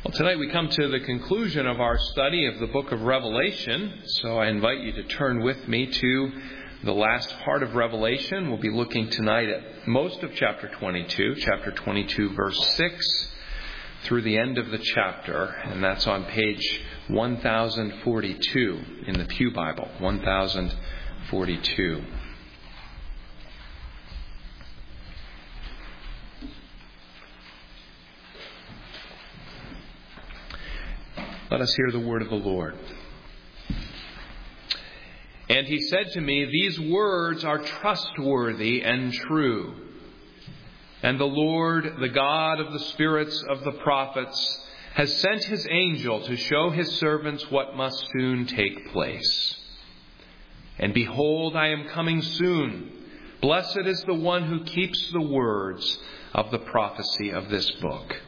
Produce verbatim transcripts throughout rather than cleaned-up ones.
Well, tonight we come to the conclusion of our study of the book of Revelation, so I invite you to turn with me to the last part of Revelation. We'll be looking tonight at most of chapter twenty-two, chapter twenty-two, verse six, through the end of the chapter, and that's on page one thousand forty-two in the Pew Bible, one thousand forty-two. Let us hear the word of the Lord. And he said to me, "These words are trustworthy and true. And the Lord, the God of the spirits of the prophets, has sent his angel to show his servants what must soon take place. And behold, I am coming soon. Blessed is the one who keeps the words of the prophecy of this book.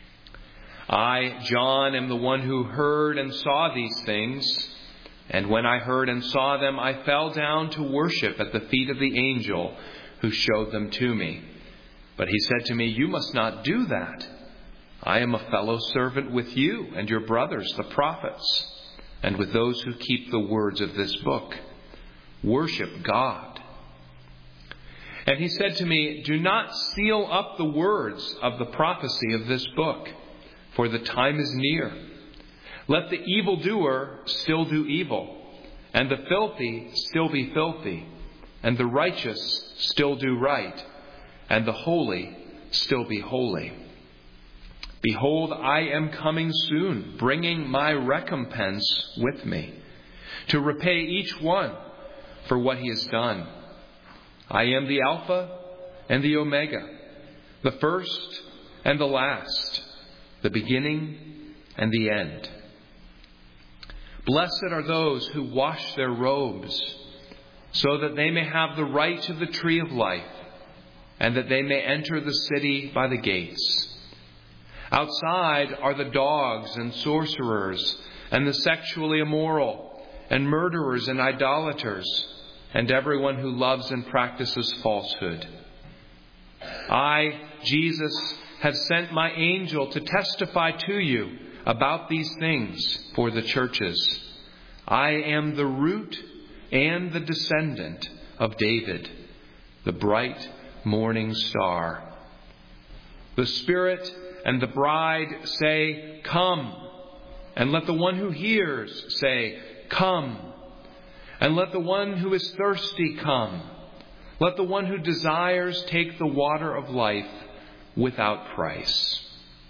I, John, am the one who heard and saw these things. And when I heard and saw them, I fell down to worship at the feet of the angel who showed them to me. But he said to me, 'You must not do that. I am a fellow servant with you and your brothers, the prophets, and with those who keep the words of this book. Worship God.' And he said to me, 'Do not seal up the words of the prophecy of this book, for the time is near. Let the evildoer still do evil, and the filthy still be filthy, and the righteous still do right, and the holy still be holy. Behold, I am coming soon, bringing my recompense with me, to repay each one for what he has done. I am the Alpha and the Omega, the first and the last, the beginning and the end. Blessed are those who wash their robes, so that they may have the right to the tree of life, and that they may enter the city by the gates. Outside are the dogs and sorcerers, and the sexually immoral, and murderers and idolaters, and everyone who loves and practices falsehood. I, Jesus, have sent my angel to testify to you about these things for the churches. I am the root and the descendant of David, the bright morning star. The Spirit and the bride say, 'Come,' and let the one who hears say, 'Come,' and let the one who is thirsty come. Let the one who desires take the water of life without price.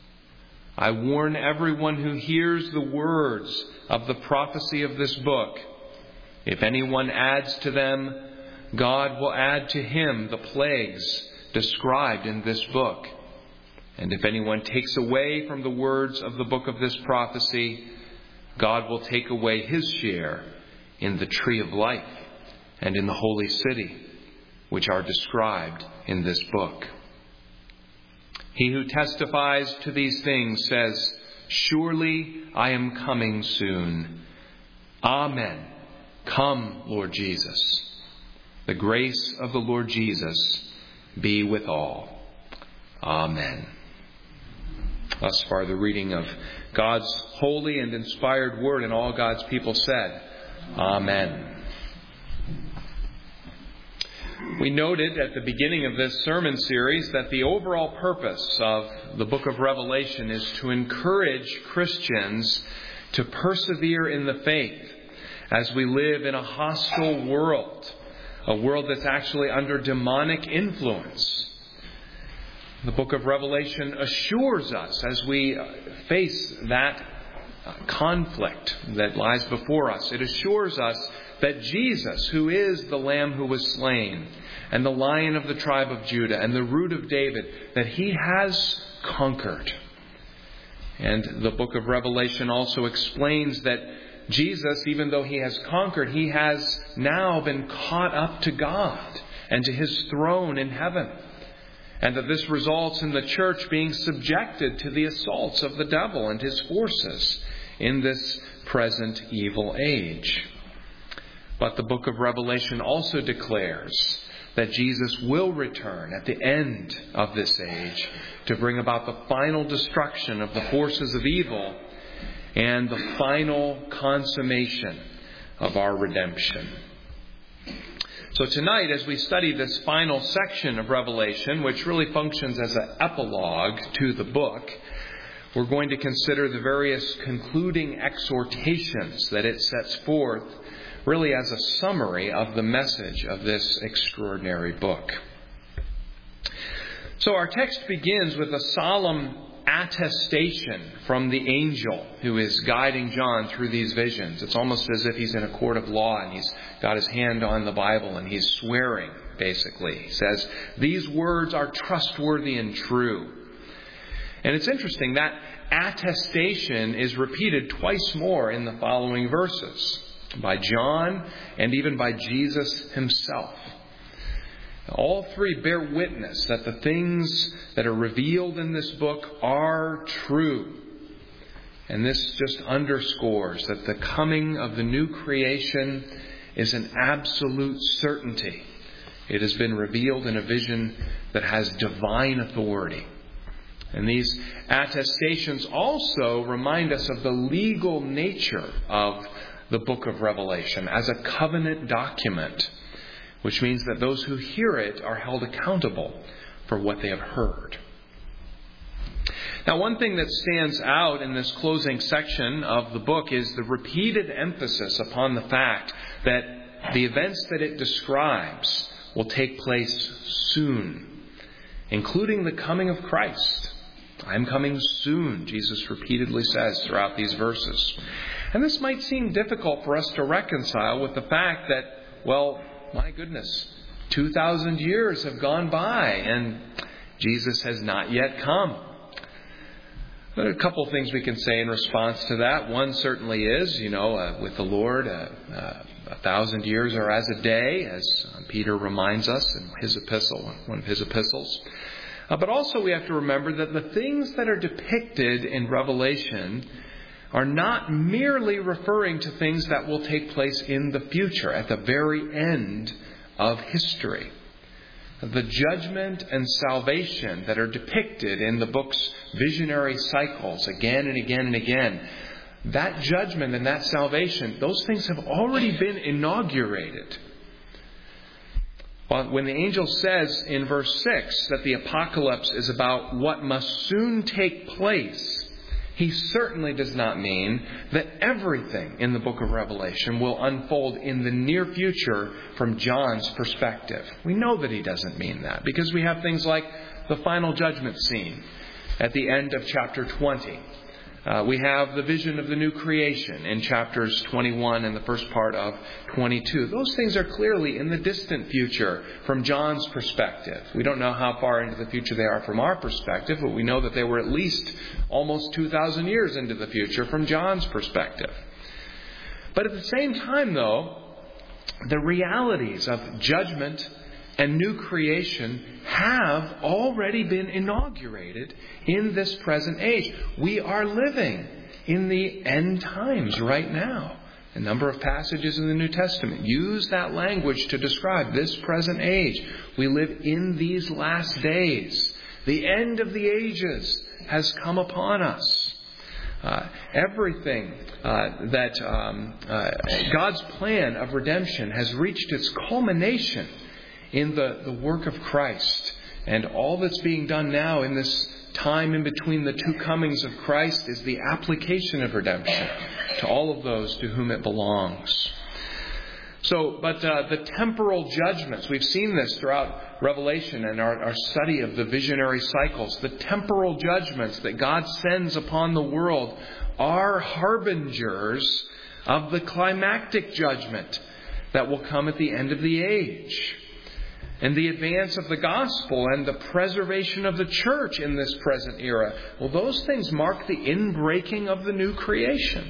I warn everyone who hears the words of the prophecy of this book. If anyone adds to them, God will add to him the plagues described in this book. And if anyone takes away from the words of the book of this prophecy, God will take away his share in the tree of life and in the holy city, which are described in this book. He who testifies to these things says, 'Surely I am coming soon.' Amen. Come, Lord Jesus. The grace of the Lord Jesus be with all. Amen." Thus far the reading of God's holy and inspired word, and all God's people said, Amen. We noted at the beginning of this sermon series that the overall purpose of the book of Revelation is to encourage Christians to persevere in the faith as we live in a hostile world, a world that's actually under demonic influence. The book of Revelation assures us as we face that conflict that lies before us. It assures us that Jesus, who is the Lamb who was slain, and the Lion of the tribe of Judah, and the Root of David, that he has conquered. And the book of Revelation also explains that Jesus, even though he has conquered, he has now been caught up to God and to his throne in heaven. And that this results in the church being subjected to the assaults of the devil and his forces in this present evil age. But the book of Revelation also declares that Jesus will return at the end of this age to bring about the final destruction of the forces of evil and the final consummation of our redemption. So tonight, as we study this final section of Revelation, which really functions as an epilogue to the book, we're going to consider the various concluding exhortations that it sets forth, really as a summary of the message of this extraordinary book. So our text begins with a solemn attestation from the angel who is guiding John through these visions. It's almost as if he's in a court of law and he's got his hand on the Bible and he's swearing, basically. He says, "These words are trustworthy and true." And it's interesting, that attestation is repeated twice more in the following verses, by John and even by Jesus himself. All three bear witness that the things that are revealed in this book are true. And this just underscores that the coming of the new creation is an absolute certainty. It has been revealed in a vision that has divine authority. And these attestations also remind us of the legal nature of the book of Revelation as a covenant document, which means that those who hear it are held accountable for what they have heard. Now, one thing that stands out in this closing section of the book is the repeated emphasis upon the fact that the events that it describes will take place soon, including the coming of Christ. "I'm coming soon," Jesus repeatedly says throughout these verses. And this might seem difficult for us to reconcile with the fact that, well, my goodness, two thousand years have gone by and Jesus has not yet come. There are a couple of things we can say in response to that. One certainly is, you know, uh, with the Lord, uh, uh, a thousand years are as a day, as Peter reminds us in his epistle, one of his epistles. Uh, but also we have to remember that the things that are depicted in Revelation are not merely referring to things that will take place in the future, at the very end of history. The judgment and salvation that are depicted in the book's visionary cycles again and again and again, that judgment and that salvation, those things have already been inaugurated. When the angel says in verse six that the apocalypse is about what must soon take place, he certainly does not mean that everything in the book of Revelation will unfold in the near future from John's perspective. We know that he doesn't mean that because we have things like the final judgment scene at the end of chapter twenty. Uh, we have the vision of the new creation in chapters twenty-one and the first part of twenty-two. Those things are clearly in the distant future from John's perspective. We don't know how far into the future they are from our perspective, but we know that they were at least almost two thousand years into the future from John's perspective. But at the same time, though, the realities of judgment and new creation have already been inaugurated in this present age. We are living in the end times right now. A number of passages in the New Testament use that language to describe this present age. We live in these last days. The end of the ages has come upon us. Uh, everything uh, that um, uh, God's plan of redemption has reached its culmination in the, the work of Christ. And all that's being done now in this time in between the two comings of Christ is the application of redemption to all of those to whom it belongs. So, but uh, the temporal judgments, we've seen this throughout Revelation and our, our study of the visionary cycles. The temporal judgments that God sends upon the world are harbingers of the climactic judgment that will come at the end of the age. And the advance of the gospel and the preservation of the church in this present era. Well, those things mark the inbreaking of the new creation.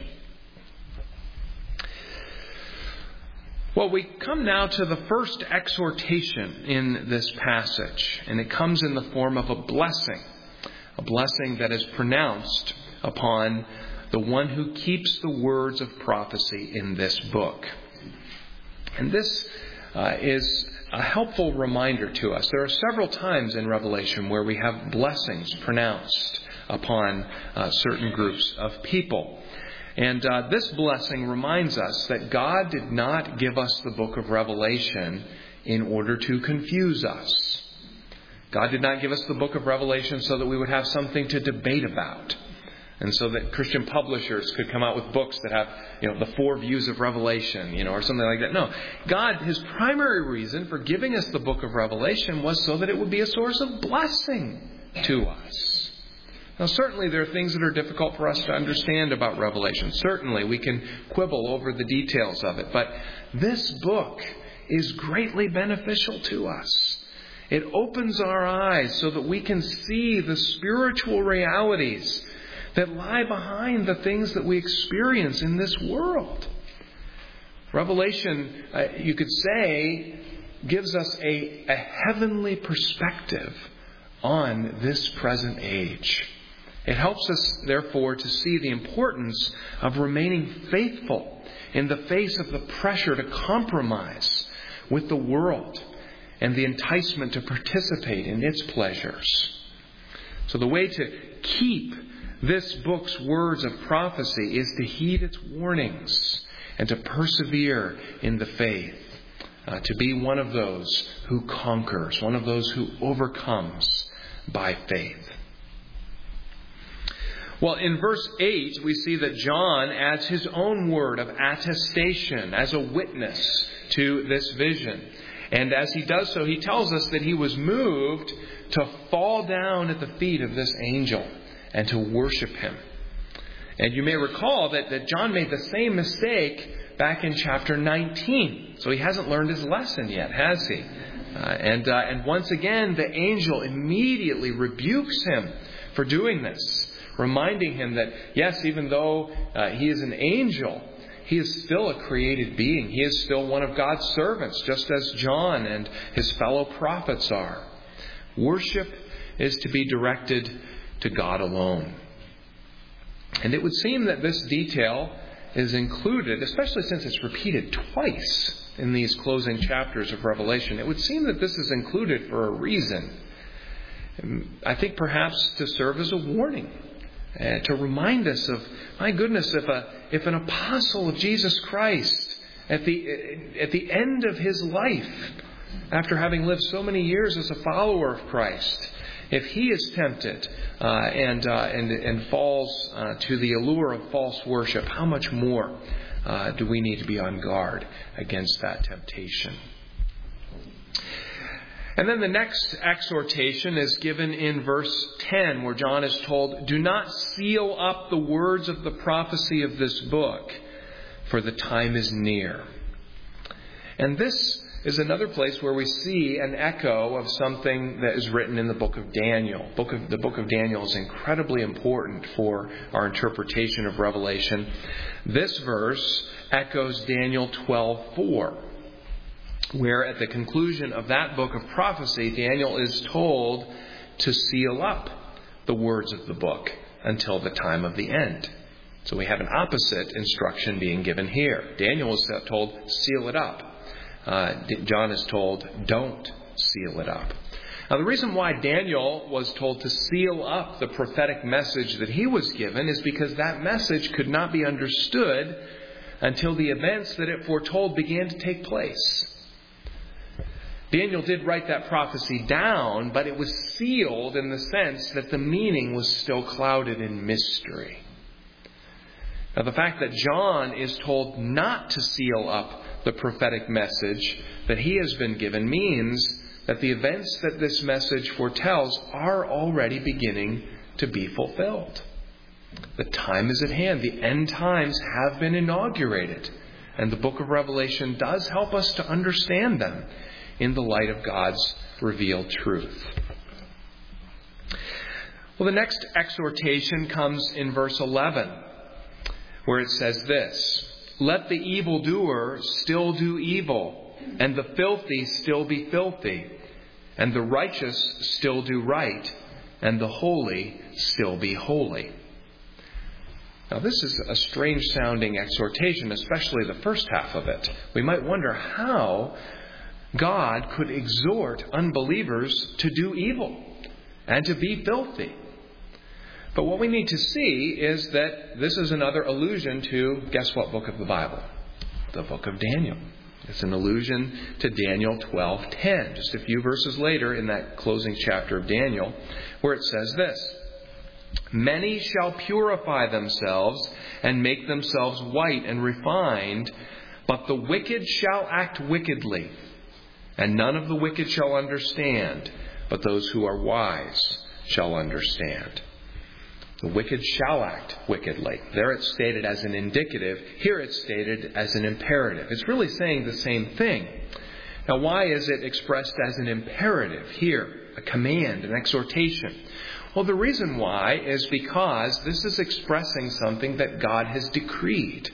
Well, we come now to the first exhortation in this passage. And it comes in the form of a blessing. A blessing that is pronounced upon the one who keeps the words of prophecy in this book. And this uh, is a helpful reminder to us. There are several times in Revelation where we have blessings pronounced upon uh, certain groups of people. And uh, this blessing reminds us that God did not give us the book of Revelation in order to confuse us. God did not give us the book of Revelation so that we would have something to debate about, and so that Christian publishers could come out with books that have, you know, the four views of Revelation, you know, or something like that. No, God, His primary reason for giving us the book of Revelation was so that it would be a source of blessing to us. Now, certainly there are things that are difficult for us to understand about Revelation. Certainly we can quibble over the details of it, but this book is greatly beneficial to us. It opens our eyes so that we can see the spiritual realities that lie behind the things that we experience in this world. Revelation, uh, you could say, gives us a, a heavenly perspective on this present age. It helps us, therefore, to see the importance of remaining faithful in the face of the pressure to compromise with the world and the enticement to participate in its pleasures. So the way to keep this book's words of prophecy is to heed its warnings and to persevere in the faith, uh, to be one of those who conquers, one of those who overcomes by faith. Well, in verse eight, we see that John adds his own word of attestation as a witness to this vision. And as he does so, he tells us that he was moved to fall down at the feet of this angel and to worship him. And you may recall that, that John made the same mistake back in chapter nineteen. So he hasn't learned his lesson yet, has he? Uh, and, uh, and once again, the angel immediately rebukes him for doing this, reminding him that, yes, even though uh, he is an angel, he is still a created being. He is still one of God's servants, just as John and his fellow prophets are. Worship is to be directed to God alone. And it would seem that this detail is included, especially since it's repeated twice in these closing chapters of Revelation. It would seem that this is included for a reason. I think perhaps to serve as a warning. Uh, to remind us of, my goodness, if a if an apostle of Jesus Christ at the at the end of his life, after having lived so many years as a follower of Christ, if he is tempted uh, and, uh, and and falls uh, to the allure of false worship, how much more uh, do we need to be on guard against that temptation? And then the next exhortation is given in verse ten, where John is told, "Do not seal up the words of the prophecy of this book, for the time is near." And this is another place where we see an echo of something that is written in the book of Daniel. Book of, the book of Daniel is incredibly important for our interpretation of Revelation. This verse echoes Daniel twelve four. Where at the conclusion of that book of prophecy, Daniel is told to seal up the words of the book until the time of the end. So we have an opposite instruction being given here. Daniel is told, seal it up. Uh, John is told, don't seal it up. Now, the reason why Daniel was told to seal up the prophetic message that he was given is because that message could not be understood until the events that it foretold began to take place. Daniel did write that prophecy down, but it was sealed in the sense that the meaning was still clouded in mystery. Now, the fact that John is told not to seal up the prophetic message that he has been given means that the events that this message foretells are already beginning to be fulfilled. The time is at hand. The end times have been inaugurated. And the book of Revelation does help us to understand them in the light of God's revealed truth. Well, the next exhortation comes in verse eleven, where it says this: "Let the evildoer still do evil, and the filthy still be filthy, and the righteous still do right, and the holy still be holy." Now, this is a strange-sounding exhortation, especially the first half of it. We might wonder how God could exhort unbelievers to do evil and to be filthy. But what we need to see is that this is another allusion to, guess what book of the Bible? The book of Daniel. It's an allusion to Daniel twelve ten, just a few verses later in that closing chapter of Daniel, where it says this: "Many shall purify themselves and make themselves white and refined, but the wicked shall act wickedly. And none of the wicked shall understand, but those who are wise shall understand." The wicked shall act wickedly. There it's stated as an indicative. Here it's stated as an imperative. It's really saying the same thing. Now, why is it expressed as an imperative here? A command, an exhortation. Well, the reason why is because this is expressing something that God has decreed.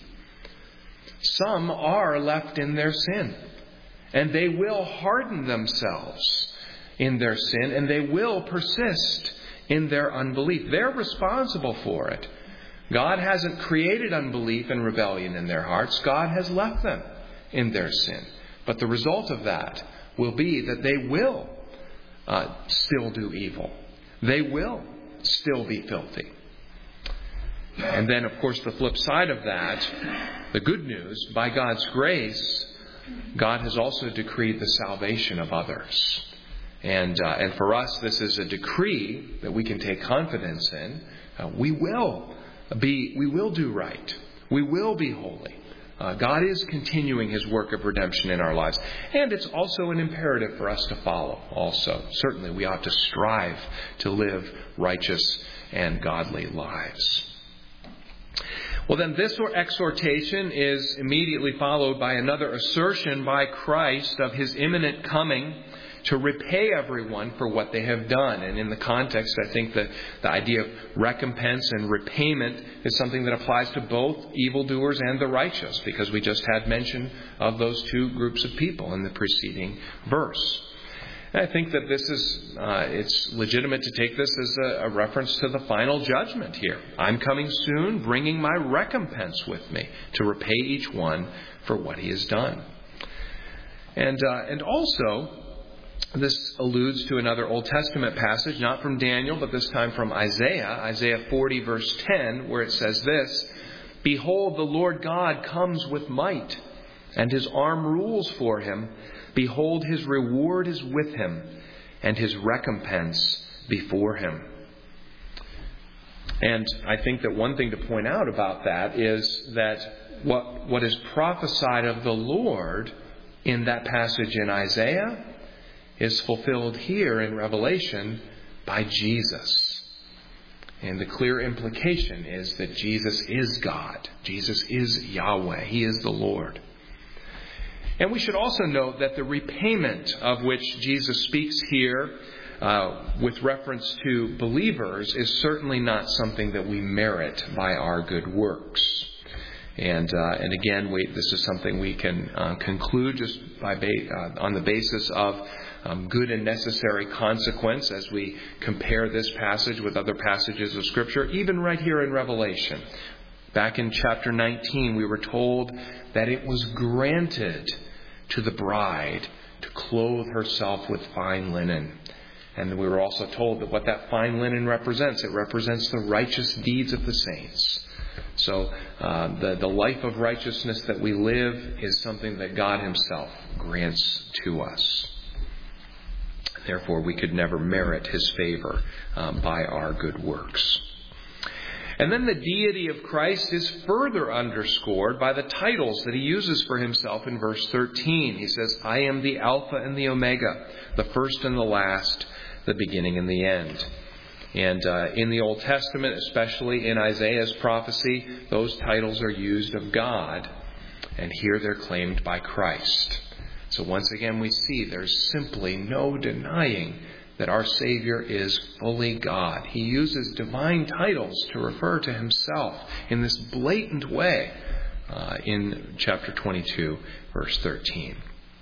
Some are left in their sin, and they will harden themselves in their sin, and they will persist in their unbelief. They're responsible for it. God hasn't created unbelief and rebellion in their hearts. God has left them in their sin. But the result of that will be that they will uh, still do evil. They will still be filthy. And then, of course, the flip side of that, the good news, by God's grace, God has also decreed the salvation of others. And uh, and for us, this is a decree that we can take confidence in. Uh, we will be, we will do right. We will be holy. Uh, God is continuing His work of redemption in our lives. And it's also an imperative for us to follow also. Certainly, we ought to strive to live righteous and godly lives. Well, then this exhortation is immediately followed by another assertion by Christ of His imminent coming to repay everyone for what they have done. And in the context, I think that the idea of recompense and repayment is something that applies to both evildoers and the righteous, because we just had mention of those two groups of people in the preceding verse. And I think that this is, uh, it's legitimate to take this as a, a reference to the final judgment here. I'm coming soon, bringing my recompense with me to repay each one for what he has done. And uh, and also, this alludes to another Old Testament passage, not from Daniel, but this time from Isaiah, Isaiah forty, verse ten, where it says this: "Behold, the Lord God comes with might, and His arm rules for Him. Behold, His reward is with Him, and His recompense before Him." And I think that one thing to point out about that is that what what is prophesied of the Lord in that passage in Isaiah is fulfilled here in Revelation by Jesus. And the clear implication is that Jesus is God. Jesus is Yahweh. He is the Lord. And we should also note that the repayment of which Jesus speaks here uh, with reference to believers is certainly not something that we merit by our good works. And uh, and again, we, this is something we can uh, conclude just by ba- uh, on the basis of Um, good and necessary consequence as we compare this passage with other passages of Scripture, even right here in Revelation. Back in chapter nineteen, we were told that it was granted to the bride to clothe herself with fine linen. And we were also told that what that fine linen represents, it represents the righteous deeds of the saints. So uh, the, the life of righteousness that we live is something that God Himself grants to us. Therefore, we could never merit His favor um, by our good works. And then the deity of Christ is further underscored by the titles that He uses for Himself in verse thirteen. He says, "I am the Alpha and the Omega, the first and the last, the beginning and the end." And uh, in the Old Testament, especially in Isaiah's prophecy, those titles are used of God. And here they're claimed by Christ. So once again, we see there's simply no denying that our Savior is fully God. He uses divine titles to refer to Himself in this blatant way uh, in chapter twenty-two, verse thirteen.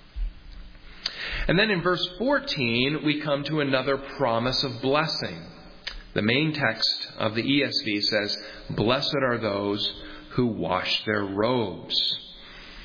And then in verse fourteen, we come to another promise of blessing. The main text of the E S V says, "Blessed are those who wash their robes."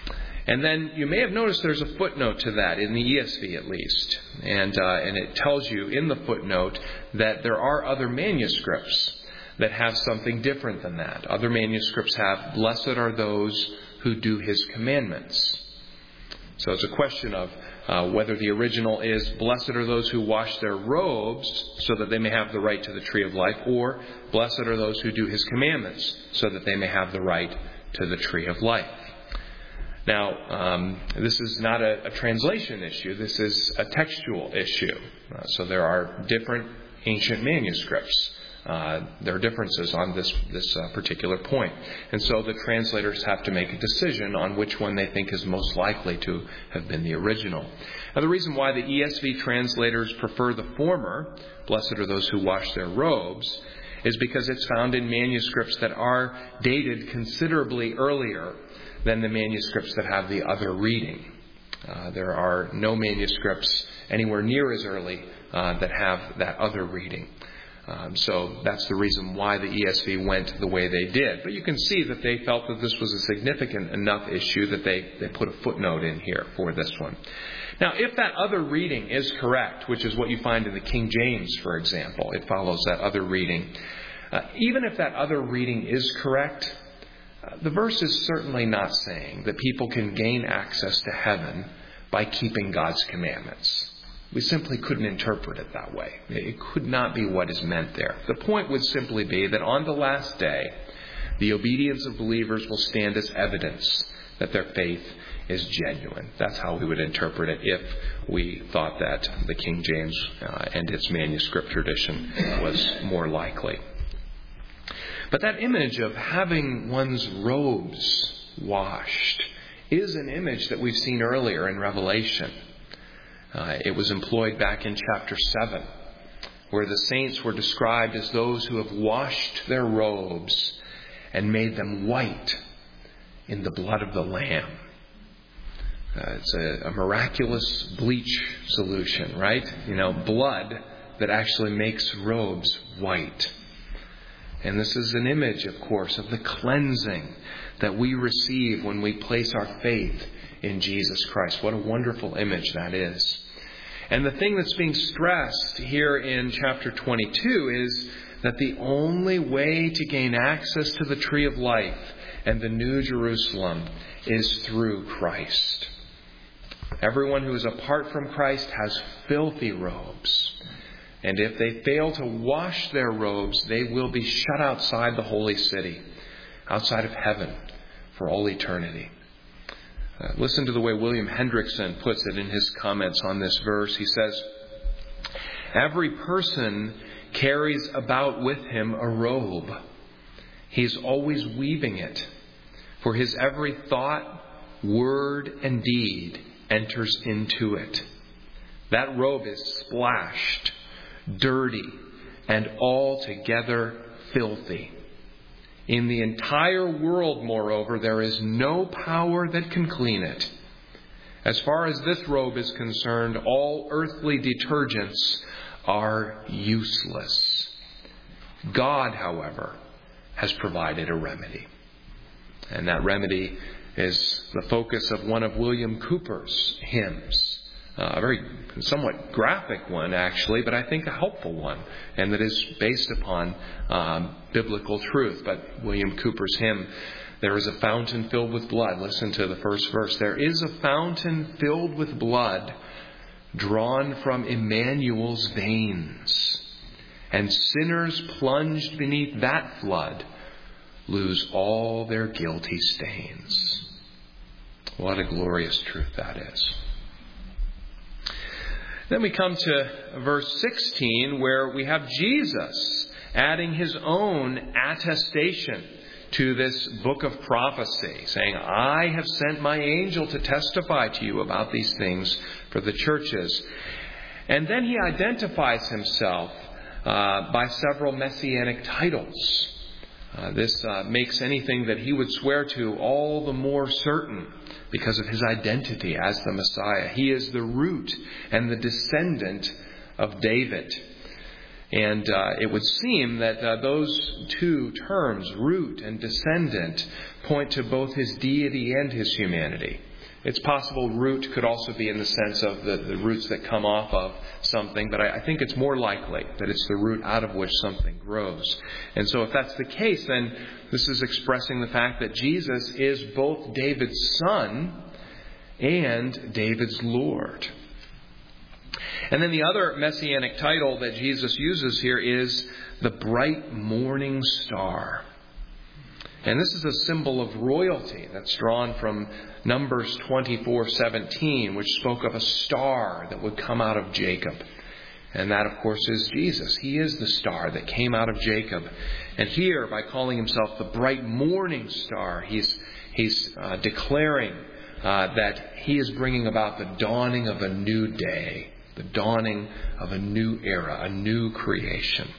And then you may have noticed there's a footnote to that, in the E S V at least. And, uh, and it tells you in the footnote that there are other manuscripts that have something different than that. Other manuscripts have, "Blessed are those who do his commandments." So it's a question of uh, whether the original is, "Blessed are those who wash their robes so that they may have the right to the tree of life," or "Blessed are those who do his commandments so that they may have the right to the tree of life." Now, um, this is not a, a translation issue. This is a textual issue. Uh, so there are different ancient manuscripts. Uh, there are differences on this this uh, particular point. And so the translators have to make a decision on which one they think is most likely to have been the original. Now, the reason why the E S V translators prefer the former, "Blessed are those who wash their robes," is because it's found in manuscripts that are dated considerably earlier than the manuscripts that have the other reading. Uh, there are no manuscripts anywhere near as early uh, that have that other reading. Um, so that's the reason why the E S V went the way they did. But you can see that they felt that this was a significant enough issue that they, they put a footnote in here for this one. Now, if that other reading is correct, which is what you find in the King James, for example, it follows that other reading. Uh, even if that other reading is correct, uh, the verse is certainly not saying that people can gain access to heaven by keeping God's commandments. We simply couldn't interpret it that way. It could not be what is meant there. The point would simply be that on the last day, the obedience of believers will stand as evidence that their faith is genuine. That's how we would interpret it if we thought that the King James uh, and its manuscript tradition was more likely. But that image of having one's robes washed is an image that we've seen earlier in Revelation. Uh, it was employed back in chapter seven, where the saints were described as those who have washed their robes and made them white in the blood of the Lamb. Uh, it's a, a miraculous bleach solution, right? You know, blood that actually makes robes white. And this is an image, of course, of the cleansing that we receive when we place our faith in Jesus Christ. What a wonderful image that is. And the thing that's being stressed here in chapter twenty-two is that the only way to gain access to the tree of life and the New Jerusalem is through Christ. Everyone who is apart from Christ has filthy robes. And if they fail to wash their robes, they will be shut outside the holy city, outside of heaven for all eternity. Uh, listen to the way William Hendrickson puts it in his comments on this verse. He says, "Every person carries about with him a robe. He is always weaving it, for his every thought, word, and deed enters into it. That robe is splashed, dirty, and altogether filthy. In the entire world, moreover, there is no power that can clean it. As far as this robe is concerned, all earthly detergents are useless. God, however, has provided a remedy." And that remedy is the focus of one of William Cowper's hymns. Uh, a very somewhat graphic one, actually, but I think a helpful one, and that is based upon um, biblical truth. But William Cowper's hymn, "There is a fountain filled with blood." Listen to the first verse. "There is a fountain filled with blood, drawn from Emmanuel's veins, and sinners plunged beneath that flood lose all their guilty stains." What a glorious truth that is. Then we come to verse sixteen, where we have Jesus adding his own attestation to this book of prophecy, saying, "I have sent my angel to testify to you about these things for the churches." And then he identifies himself uh, by several messianic titles. Uh, this uh, makes anything that he would swear to all the more certain because of his identity as the Messiah. He is the root and the descendant of David. And uh, it would seem that uh, those two terms, root and descendant, point to both his deity and his humanity. It's possible root could also be in the sense of the, the roots that come off of something, but I, I think it's more likely that it's the root out of which something grows. And so if that's the case, then this is expressing the fact that Jesus is both David's son and David's Lord. And then the other messianic title that Jesus uses here is the bright morning star. And this is a symbol of royalty that's drawn from Numbers twenty-four seventeen, which spoke of a star that would come out of Jacob. And that, of course, is Jesus. He is the star that came out of Jacob. And here, by calling himself the bright morning star, he's, he's uh, declaring uh, that he is bringing about the dawning of a new day, the dawning of a new era, a new creation.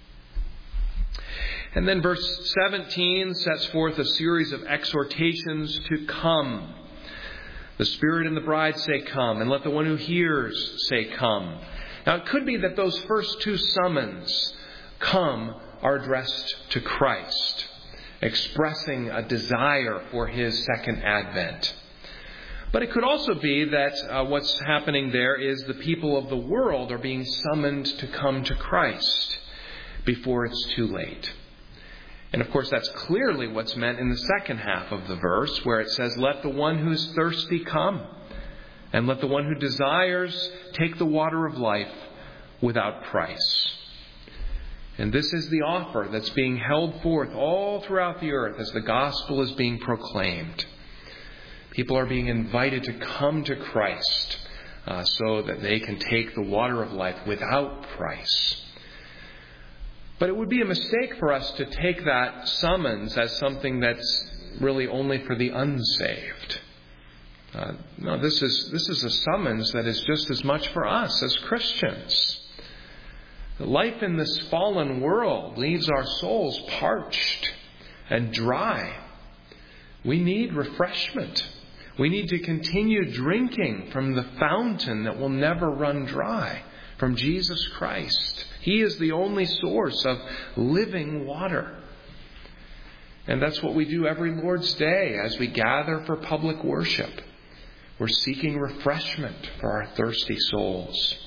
And then verse seventeen sets forth a series of exhortations to come. The Spirit and the bride say, come, and let the one who hears say, come. Now, it could be that those first two summons, come, are addressed to Christ, expressing a desire for his second advent. But it could also be that uh, what's happening there is the people of the world are being summoned to come to Christ before it's too late. And of course, that's clearly what's meant in the second half of the verse, where it says, let the one who is thirsty come, and let the one who desires take the water of life without price. And this is the offer that's being held forth all throughout the earth as the gospel is being proclaimed. People are being invited to come to Christ uh, so that they can take the water of life without price. But it would be a mistake for us to take that summons as something that's really only for the unsaved. Uh, no, this is this is a summons that is just as much for us as Christians. Life in this fallen world leaves our souls parched and dry. We need refreshment. We need to continue drinking from the fountain that will never run dry, from Jesus Christ. He is the only source of living water. And that's what we do every Lord's Day as we gather for public worship. We're seeking refreshment for our thirsty souls.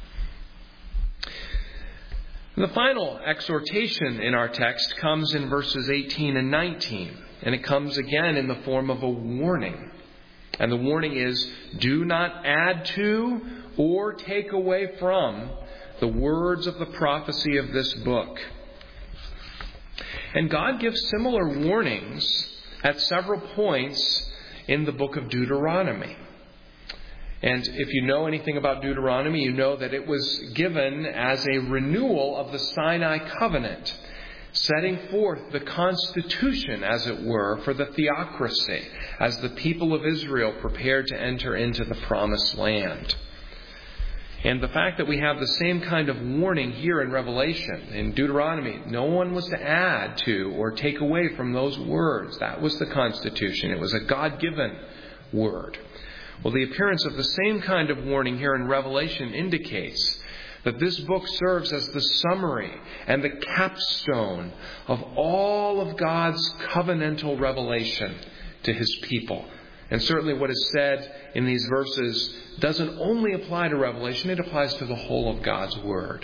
And the final exhortation in our text comes in verses eighteen and nineteen. And it comes again in the form of a warning. And the warning is, do not add to or take away from the words of the prophecy of this book. And God gives similar warnings at several points in the book of Deuteronomy. And if you know anything about Deuteronomy, you know that it was given as a renewal of the Sinai covenant, setting forth the constitution, as it were, for the theocracy, as the people of Israel prepared to enter into the promised land. And the fact that we have the same kind of warning here in Revelation, in Deuteronomy, no one was to add to or take away from those words. That was the Constitution. It was a God-given word. Well, the appearance of the same kind of warning here in Revelation indicates that this book serves as the summary and the capstone of all of God's covenantal revelation to his people. And certainly what is said in these verses doesn't only apply to Revelation, it applies to the whole of God's Word.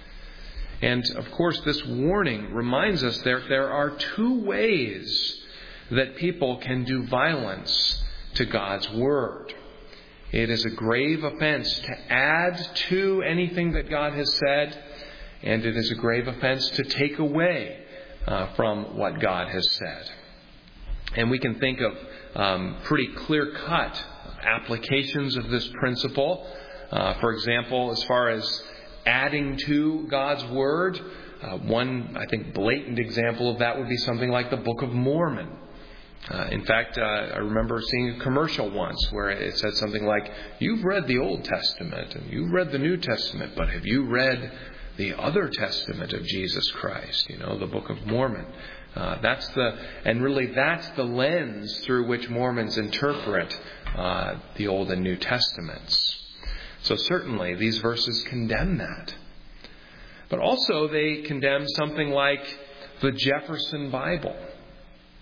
And of course, this warning reminds us that there are two ways that people can do violence to God's Word. It is a grave offense to add to anything that God has said, and it is a grave offense to take away uh, from what God has said. And we can think of um, pretty clear-cut applications of this principle. Uh, for example, as far as adding to God's Word, uh, one, I think, blatant example of that would be something like the Book of Mormon. Uh, in fact, uh, I remember seeing a commercial once where it said something like, you've read the Old Testament and you've read the New Testament, but have you read the other testament of Jesus Christ, you know, the Book of Mormon? Uh, that's the, and really that's the lens through which Mormons interpret uh, the Old and New Testaments. So certainly these verses condemn that. But also they condemn something like the Jefferson Bible.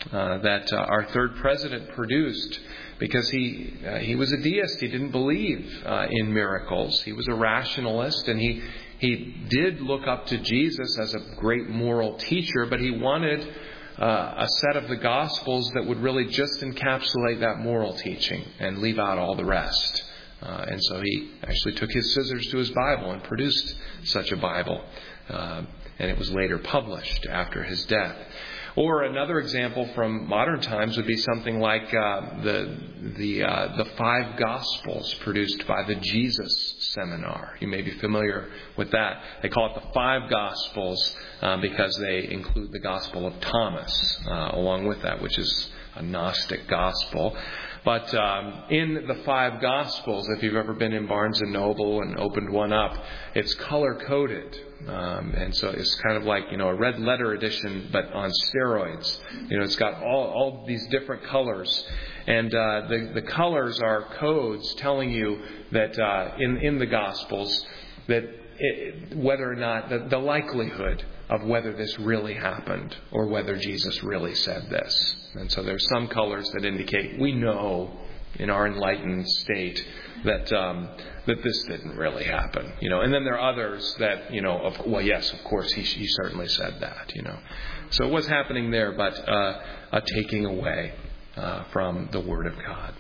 uh, that uh, our third president produced, because he uh, he was a deist. He didn't believe uh, in miracles. He was a rationalist, and he he did look up to Jesus as a great moral teacher, but he wanted uh, a set of the Gospels that would really just encapsulate that moral teaching and leave out all the rest. Uh, and so he actually took his scissors to his Bible and produced such a Bible. Uh, and it was later published after his death. Or another example from modern times would be something like uh, the the uh, the five Gospels produced by the Jesus Seminar. You may be familiar with that. They call it the five Gospels uh, because they include the Gospel of Thomas uh, along with that, which is a Gnostic gospel. But um, in the five Gospels, if you've ever been in Barnes and Noble and opened one up, it's color-coded. Um, and so it's kind of like, you know, a red letter edition, but on steroids. You know, it's got all, all these different colors. And uh, the, the colors are codes telling you that uh, in, in the Gospels that it, whether or not, the, the likelihood of whether this really happened or whether Jesus really said this. And so there's some colors that indicate we know in our enlightened state that um, that this didn't really happen, you know. And then there are others that, you know, of, well, yes, of course, he, he certainly said that, you know. So what's happening there but uh, a taking away uh, from the Word of God.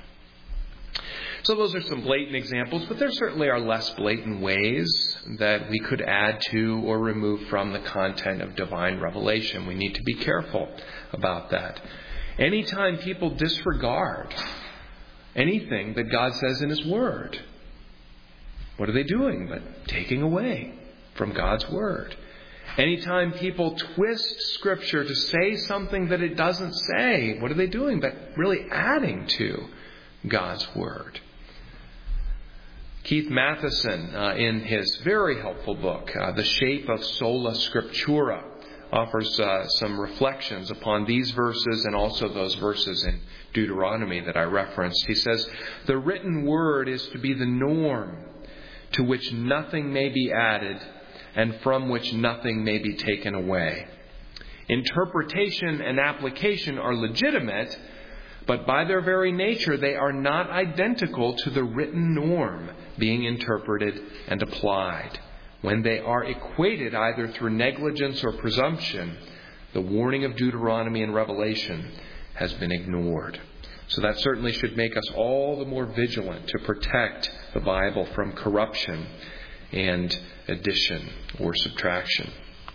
So those are some blatant examples, but there certainly are less blatant ways that we could add to or remove from the content of divine revelation. We need to be careful about that. Anytime people disregard anything that God says in His Word, what are they doing but taking away from God's Word? Anytime people twist Scripture to say something that it doesn't say, what are they doing but really adding to God's Word? Keith Matheson, uh, in his very helpful book, uh, The Shape of Sola Scriptura, offers uh, some reflections upon these verses and also those verses in Deuteronomy that I referenced. He says, the written word is to be the norm, to which nothing may be added and from which nothing may be taken away. Interpretation and application are legitimate, but by their very nature they are not identical to the written norm being interpreted and applied. When they are equated either through negligence or presumption, the warning of Deuteronomy and Revelation has been ignored. So that certainly should make us all the more vigilant to protect the Bible from corruption and addition or subtraction.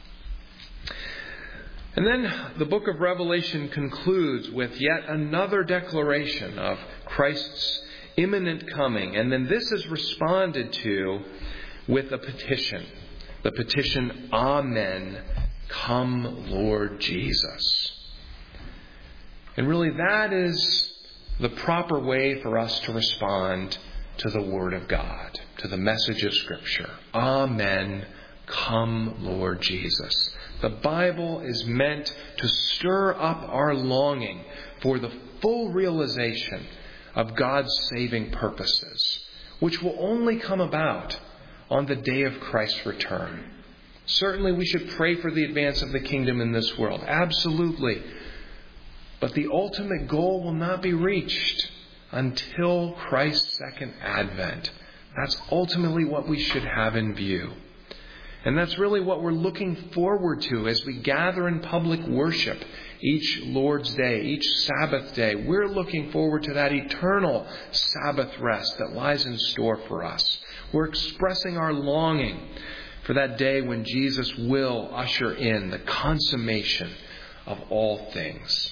And then the book of Revelation concludes with yet another declaration of Christ's imminent coming. And then this is responded to with a petition. The petition, Amen, come Lord Jesus. And really that is the proper way for us to respond to the Word of God, to the message of Scripture. Amen, come Lord Jesus. The Bible is meant to stir up our longing for the full realization of God's saving purposes, which will only come about on the day of Christ's return. Certainly we should pray for the advance of the kingdom in this world. Absolutely. But the ultimate goal will not be reached until Christ's second advent. That's ultimately what we should have in view. And that's really what we're looking forward to as we gather in public worship each Lord's Day, each Sabbath day. We're looking forward to that eternal Sabbath rest that lies in store for us. We're expressing our longing for that day when Jesus will usher in the consummation of all things.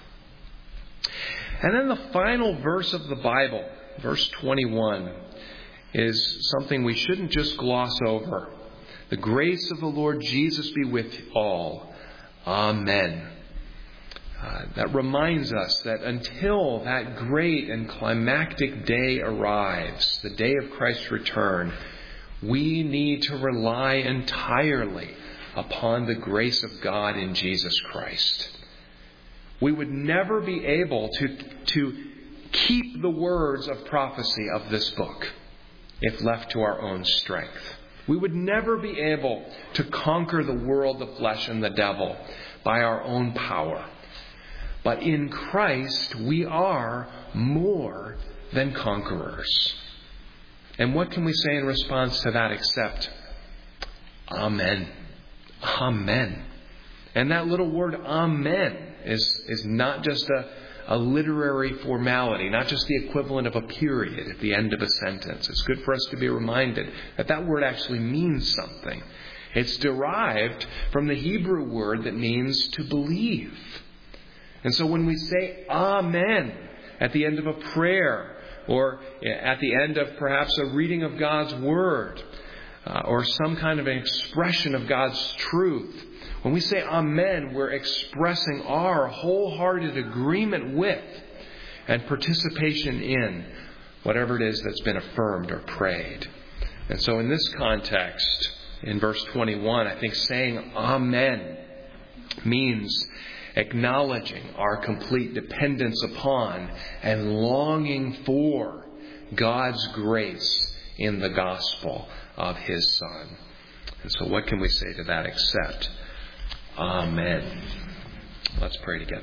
And then the final verse of the Bible, verse twenty-one, is something we shouldn't just gloss over. The grace of the Lord Jesus be with all. Amen. Uh, that reminds us that until that great and climactic day arrives, the day of Christ's return, we need to rely entirely upon the grace of God in Jesus Christ. We would never be able to, to keep the words of prophecy of this book if left to our own strength. We would never be able to conquer the world, the flesh, and the devil by our own power. But in Christ we are more than conquerors. And what can we say in response to that except Amen? Amen. And that little word Amen is, is not just a, a literary formality, not just the equivalent of a period at the end of a sentence. It's good for us to be reminded that that word actually means something. It's derived from the Hebrew word that means to believe. And so when we say Amen at the end of a prayer, or at the end of perhaps a reading of God's Word, uh, or some kind of an expression of God's truth, when we say Amen, we're expressing our wholehearted agreement with and participation in whatever it is that's been affirmed or prayed. And so in this context, in verse twenty-one, I think saying Amen means acknowledging our complete dependence upon and longing for God's grace in the gospel of His Son. And so what can we say to that except Amen? Let's pray together.